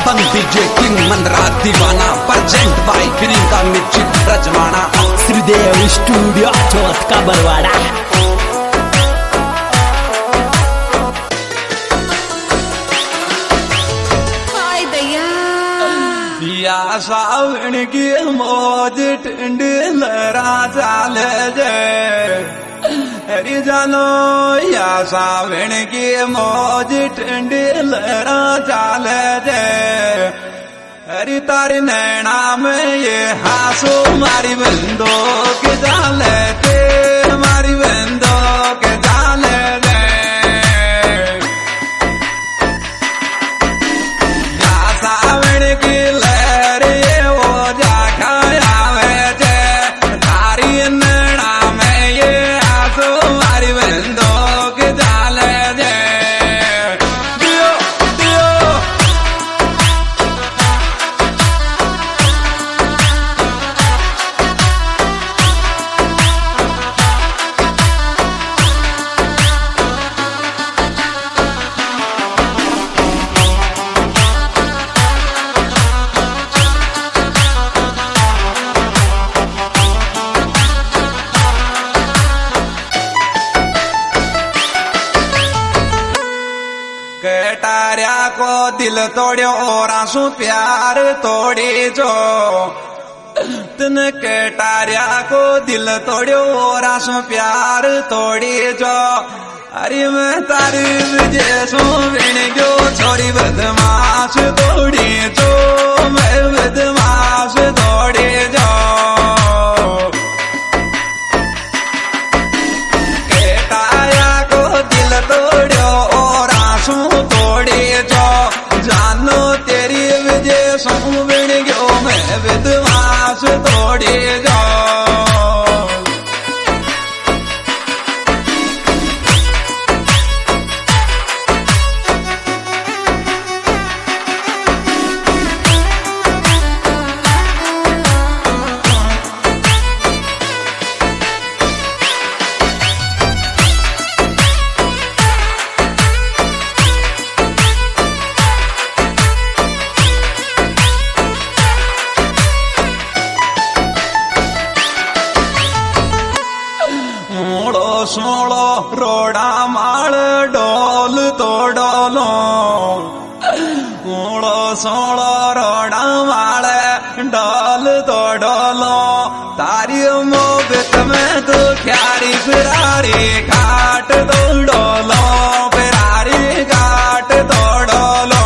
अपन DJ king मनरा दीवाना present by Priyanka Mirchi Rajwana Shridev studio Chauth ka Barwara. या सावन की मौज ठंड लहरा चाल जय हरी जानो या सावन की मौज ठंड लहरा चाल जय हरी तारी नैना में ये हासो मारी बंदो के जाल ते मारी बंदो के जाल या सावन की कटारिया को दिल तोड़ो और आंसू प्यार तोड़ी जो तन कटारिया को दिल तोड़ो और आंसू प्यार तोड़ी जो अरे मैं तारी जैसो बिन गयो छोरी बदमाश तोड़ी जो मैं बदमाश तोड़ी जो कटारिया को दिल तोड़ो और आंसू तोड़ी जो जानो तेरी वजह से बिन गयो मैं बदमाश तोड़ी जो सोलो रोड़ा माल डोल तो डोलो मोड़ो सोलो रोड़ा माल डोल तो डोलो तारी मोहब्बत में तो क्यारी फिरारी घाट तो डोलो फिरारी घाट तो डोलो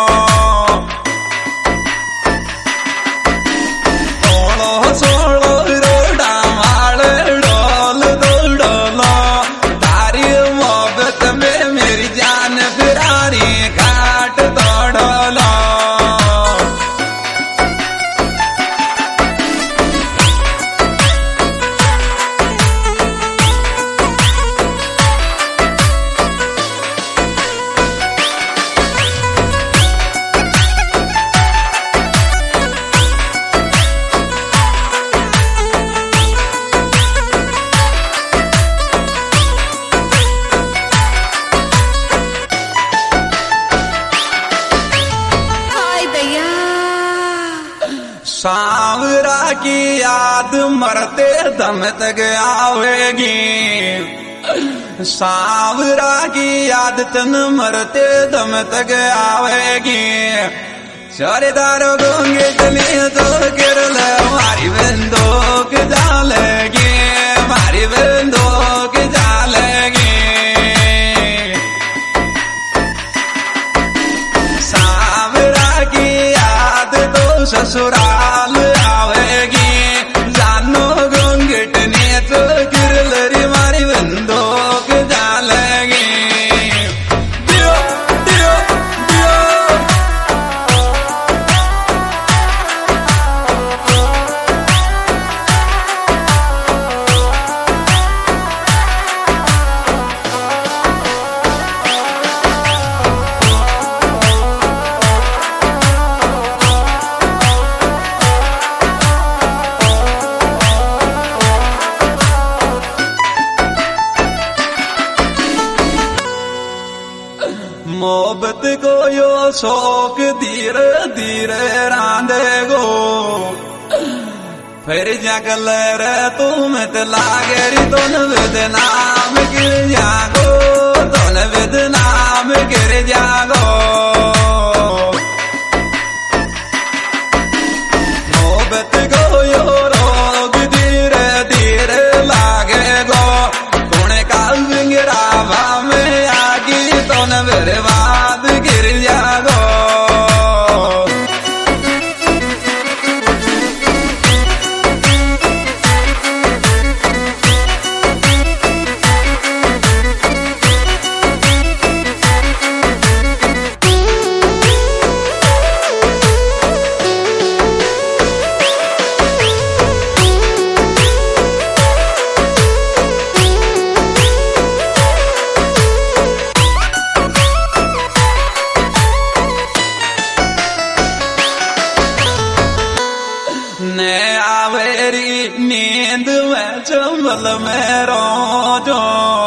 सोलो सोलो रोड़ा माल डोल तो डोलो में मेरी जान फिरारी घाट तोड़ो सांवरा की याद मरते दम तक आवेगी सांवरा की याद तन मरते दम तक आवेगी चारेदारो गोंगे चली तो गिरल मारी बंदूक जालेगी मारी बंदूक जालेगी सांवरा की याद तो ससुराल आवेगी जानो घूंघटने तो गिरलरी मारी बंदूक जालेगी दियो दियो दियो शोक धीरे धीरे रांधे गो फिर जगल रे तुम ते लागे री तो विद नाम गिर जागो तो विद नाम गिर जागो मोहब्बत गो यो रोग धीरे धीरे लागे गो तूने काल गिरावा में आगी तो बर्बाद गिर जागो नींद में चंबल में रोजो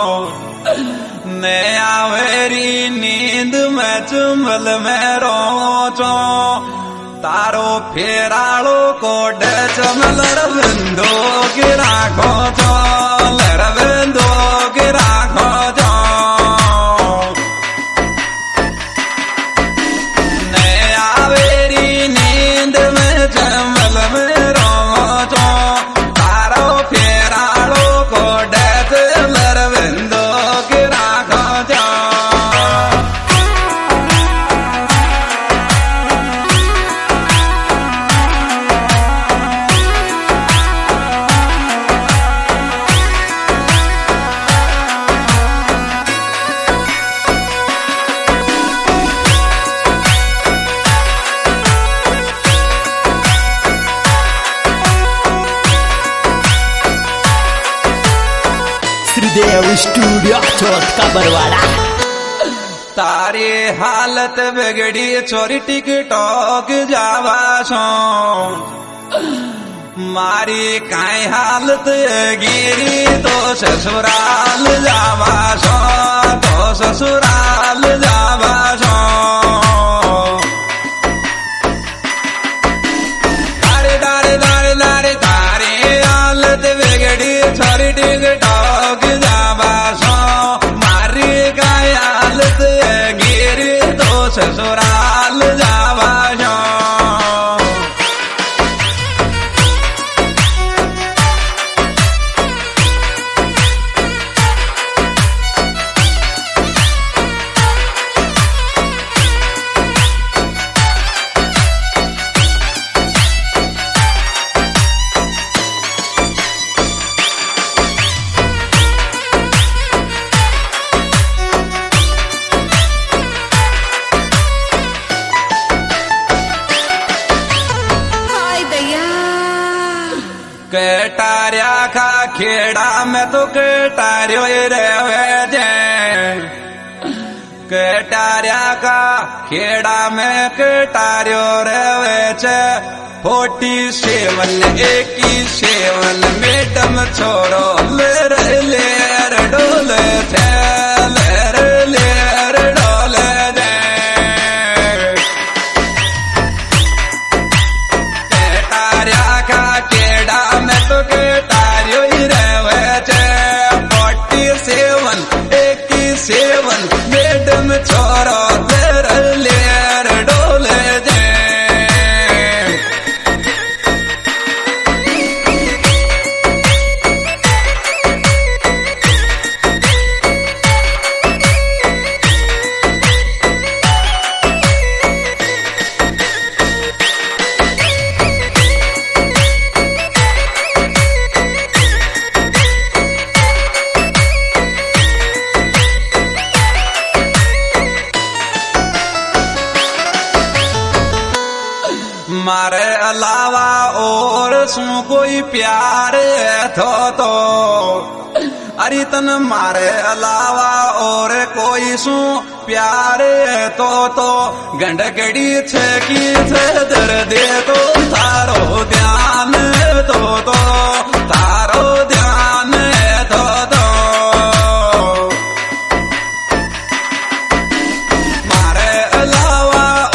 ने आवेरी नींद में चंबल में रोजो तारो फेरालो कोड चमल रविंदो की राखो जो रविंदो की राखो जो ने आवेरी नींद में चंबल में श्रीदेव स्टूडियो चौथ का बरवाड़ा। तारी हालत बिगड़ी चोरी टिकटॉक जावा सो मारी काई हालत गिरी तो ससुराल जावा सो तो ससुराल जावा सो तारे तारे तारे तारे तारी हालत बिगड़ी चोरी टिकटॉक जावा सो मारी काई हालत गिरी तो ससुराल जावा सो कटारिया का खेड़ा में तो कटारियो रहे जे कटारिया का खेड़ा में कटारियो रहे छे 47 87 मैडम छोरो लेर लेर डोले थे लेर लेर डोले दे कटारिया का खेड़ा में तो कटारियो रहे छे 47 87 मैडम छोरो लेर लेर डोले दे मारे अलावा और सू कोई प्यार तो अरे तन मारे अलावा और कोई सू प्यार तो गंडगड़ी छे की छे दर्द तो तारो ध्यान तो तारो ध्यान तो मारे अलावा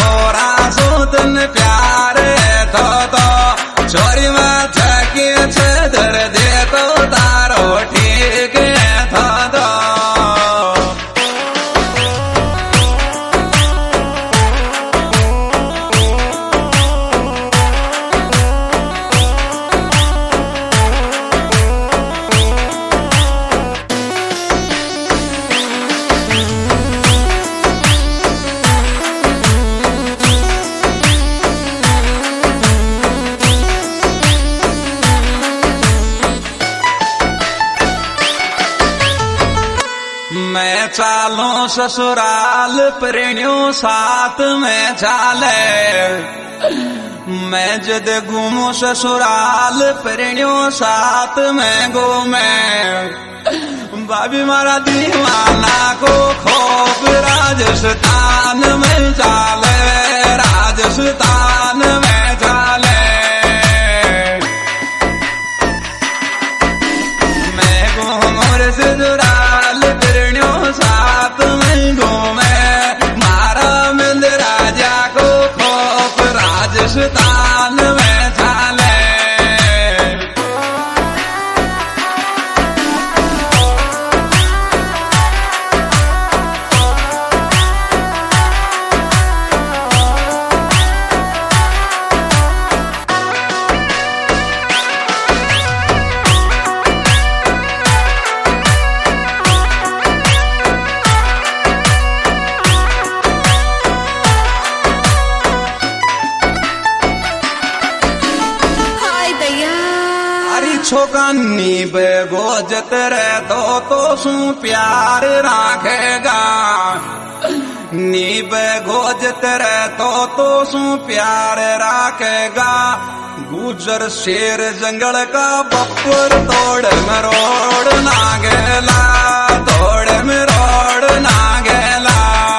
चालो ससुराल प्रेणियों साथ में चाले, मैं जद घूमू ससुराल प्रेणियों साथ में घूमे, भाभी मारा दीवाना को खोप राजस्थान में चाले, राजस्थान में चाले। मैं घूमू ससुराल प्रेणियों साथ में घूमे, मारा मिल राजा को खोप राजस्थान में चाले। छोकनी बेगोजत रह तो सू प्यार राखेगा, नी बेगोजत रह तो सू प्यार राखेगा। गुजर शेर जंगल का बपुर तोड़ में रोड ना गेला, तोड़ में रोड ना गेला।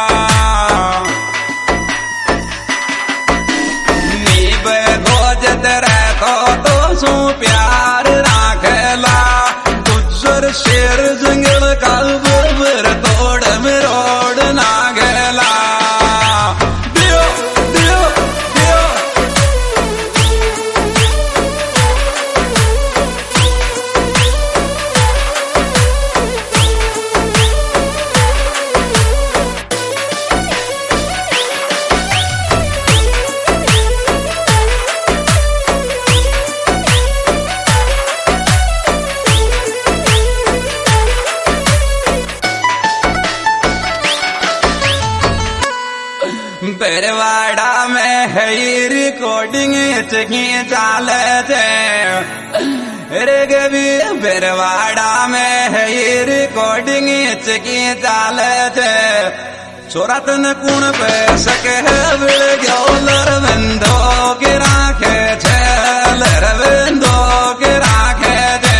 नी बेगोजत रह तो सू प्यार राखेला, गुजर शेर जंगल का बपुर तोड़ में रोड ना गेला। दियो दियो दियो बेरवाड़ा में है रिकॉर्डिंग चकी चाले थे रे गवी, बेरवाड़ा में है रिकॉर्डिंग चकी चाले थे। चोरातन कुण पे सके बिड़ गयो लरविंदो के राखे छे, लरविंदो के राखे थे।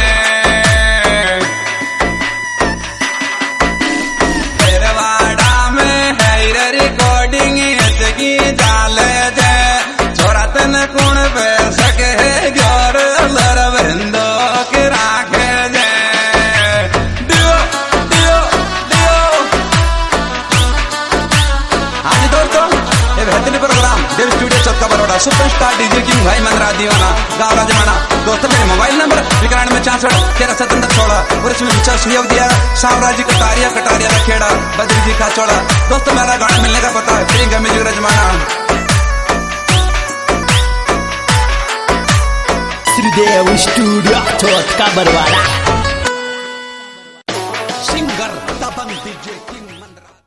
बेरवाड़ा में है रिकॉर्डिंग की डाले दे, चोरातन कुण पे सके गौर लरविंदो के राखे दे। दियो दियो दियो। हाँ जी दोस्तों, ये बेहतरीन प्रोग्राम देव स्टूडियो चौथ का बड़ौदा, सुपरस्टार डीजे किंग भाई मंदरा दीवाना गाँव राजमाना। दोस्तों मेरे मोबाइल नंबर 91 और इसमें विचार सुझाव दिया साम्राज्य कटारिया कटारिया का खेड़ा बद्री जी का चौड़ा। दोस्तों मेरा गाना मिलने का पता है प्रियंका म्यूजिक रजमाना। श्रीदेव स्टूडियो चौथ का बरवाड़ा।